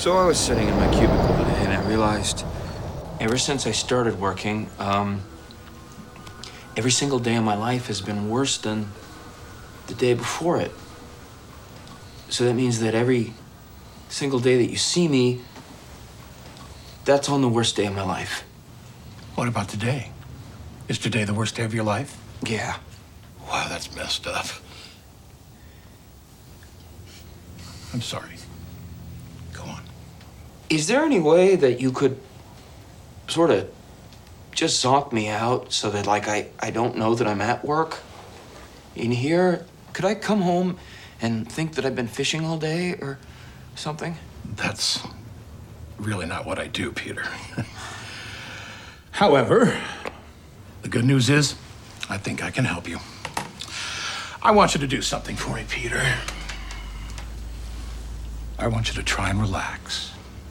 So I was sitting in my cubicle today and I realized ever since I started working, every single day of my life has been worse than the day before it. So that means that every single day that you see me, that's on the worst day of my life. What about today? Is today the worst day of your life? Yeah. Wow, that's messed up. I'm sorry. Go on. Is there any way that you could sort of just zonk me out so that, like, I don't know that I'm at work in here? Could I come home and think that I've been fishing all day or something? That's really not what I do, Peter. However, the good news is, I think I can help you. I want you to do something for me, Peter. I want you to try and relax.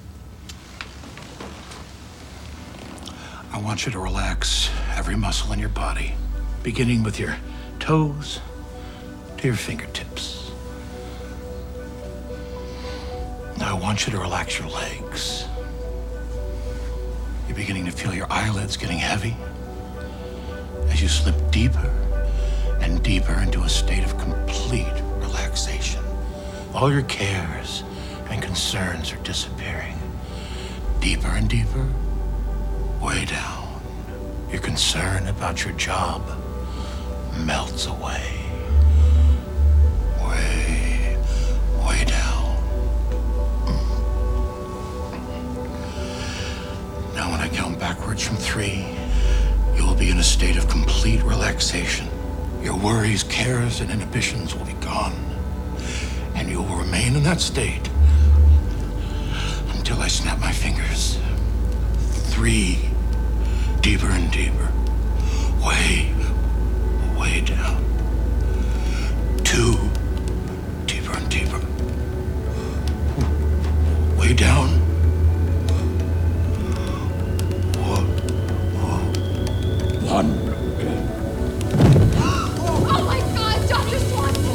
I want you to relax every muscle in your body, beginning with your toes to your fingertips. Now I want you to relax your legs. You're beginning to feel your eyelids getting heavy as you slip deeper and deeper into a state of complete relaxation. All your cares and concerns are disappearing. Deeper and deeper, way down. Your concern about your job melts away. Way down. Now when I count backwards from 3, you will be in a state of complete relaxation. Your worries, cares, and inhibitions will be gone. And you will remain in that state until I snap my fingers. 3, deeper and deeper. Way down. 2, deeper and deeper. Way down. 1. Oh my God, Dr. Swanson!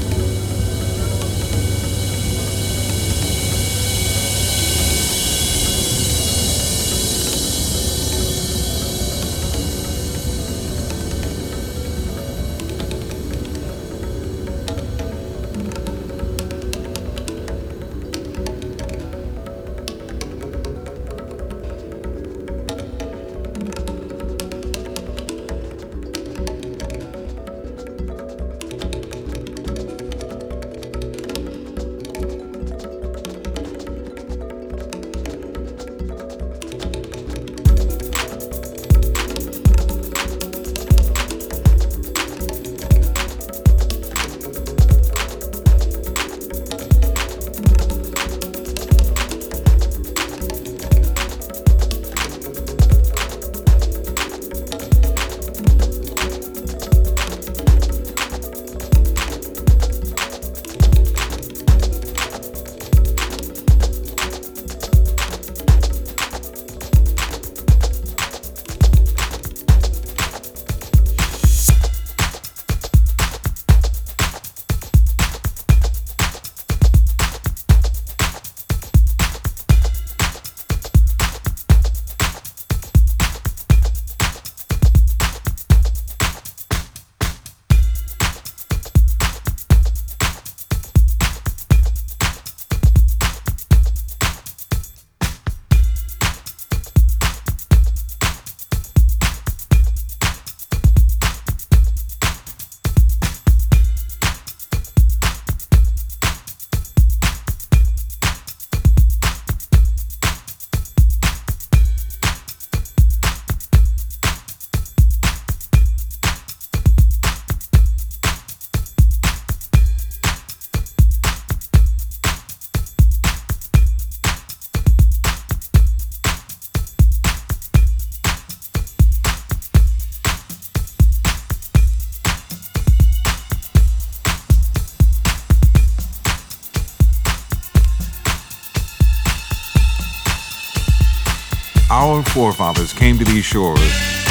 Our forefathers came to these shores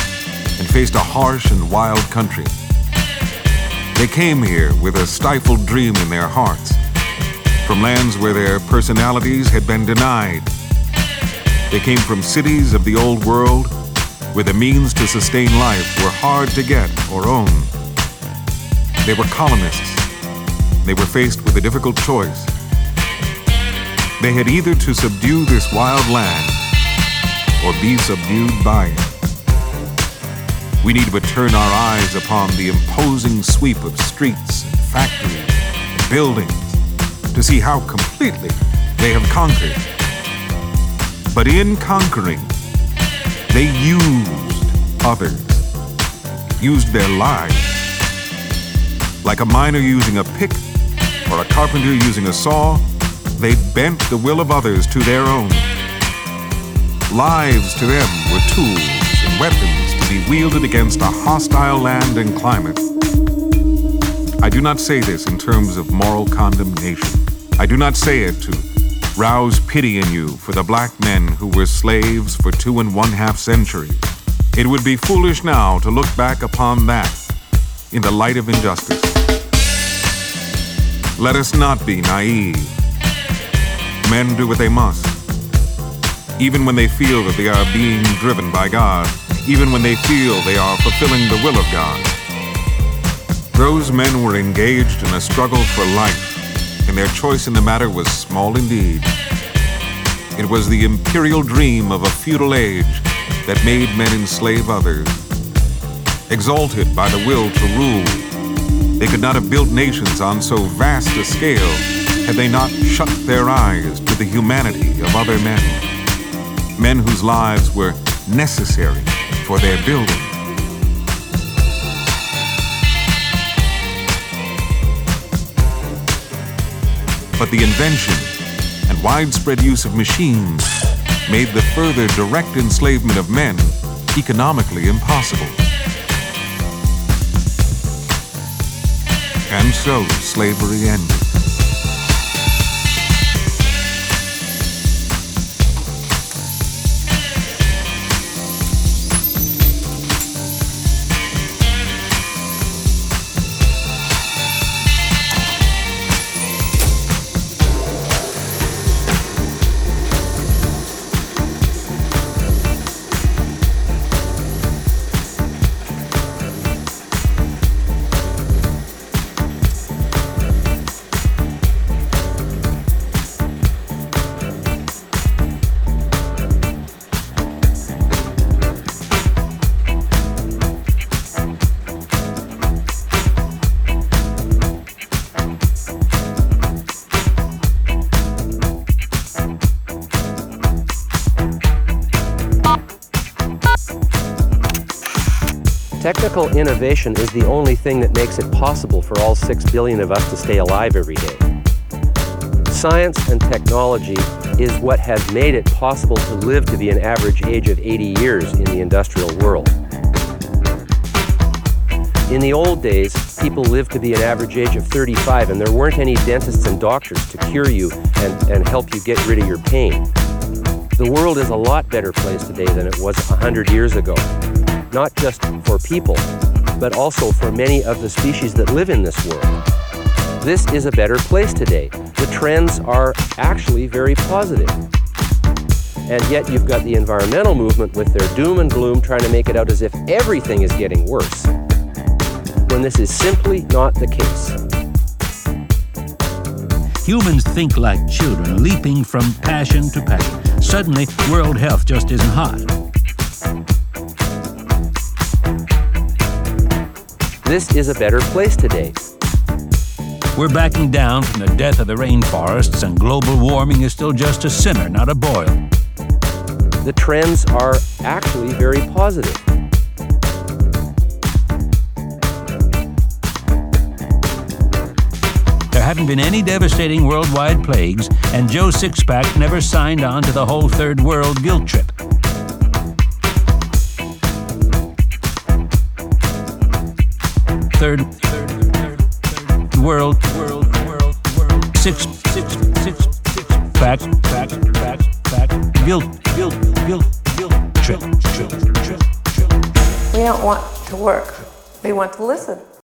and faced a harsh and wild country. They came here with a stifled dream in their hearts from lands where their personalities had been denied. They came from cities of the old world where the means to sustain life were hard to get or own. They were colonists. They were faced with a difficult choice. They had either to subdue this wild land or be subdued by it. We need but turn our eyes upon the imposing sweep of streets and factories and buildings to see how completely they have conquered. But in conquering, they used others, used their lives. Like a miner using a pick or a carpenter using a saw, they bent the will of others to their own. Lives to them were tools and weapons to be wielded against a hostile land and climate. I do not say this in terms of moral condemnation. I do not say it to rouse pity in you for the black men who were slaves for 2 1/2 centuries. It would be foolish now to look back upon that in the light of injustice. Let us not be naive. Men do what they must, even when they feel that they are being driven by God, even when they feel they are fulfilling the will of God. Those men were engaged in a struggle for life, and their choice in the matter was small indeed. It was the imperial dream of a feudal age that made men enslave others. Exalted by the will to rule, they could not have built nations on so vast a scale had they not shut their eyes to the humanity of other men. Men whose lives were necessary for their building. But the invention and widespread use of machines made the further direct enslavement of men economically impossible. And so slavery ended. Technical innovation is the only thing that makes it possible for all 6 billion of us to stay alive every day. Science and technology is what has made it possible to live to be an average age of 80 years in the industrial world. In the old days, people lived to be an average age of 35, and there weren't any dentists and doctors to cure you and help you get rid of your pain. The world is a lot better place today than it was 100 years ago. Not just for people, but also for many of the species that live in this world. This is a better place today. The trends are actually very positive. And yet you've got the environmental movement with their doom and gloom trying to make it out as if everything is getting worse, when this is simply not the case. Humans think like children, leaping from passion to passion. Suddenly, world health just isn't hot. This is a better place today. We're backing down from the death of the rainforests, and global warming is still just a simmer, not a boil. The trends are actually very positive. There haven't been any devastating worldwide plagues, and Joe Sixpack never signed on to the whole third world guilt trip. Third world, six pack, guilt, trip. We don't want to work. We want to listen.